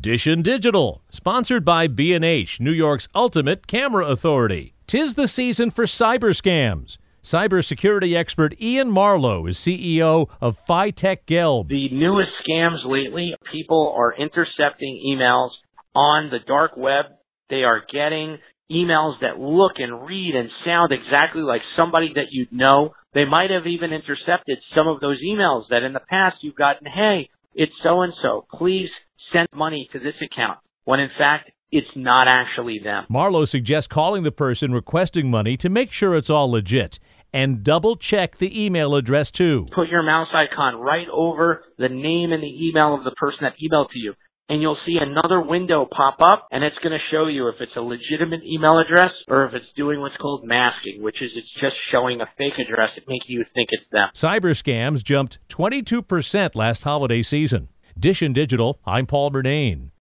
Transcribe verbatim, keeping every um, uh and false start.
Dishon Digital, sponsored by B and H, New York's ultimate camera authority. 'Tis the season for cyber scams. Cybersecurity expert Ian Marlowe is C E O of Phi-Tech Gelb. The newest scams lately, people are intercepting emails on the dark web. They are getting emails that look and read and sound exactly like somebody that you know. They might have even intercepted some of those emails that in the past you've gotten, hey, it's so-and-so, please send money to this account, when in fact, it's not actually them. Marlowe suggests calling the person requesting money to make sure it's all legit and double-check the email address too. Put your mouse icon right over the name and the email of the person that emailed to you, and you'll see another window pop up, and it's going to show you if it's a legitimate email address or if it's doing what's called masking, which is it's just showing a fake address and making you think it's them. Cyber scams jumped twenty-two percent last holiday season. Dishon Digital, I'm Paul Bernane.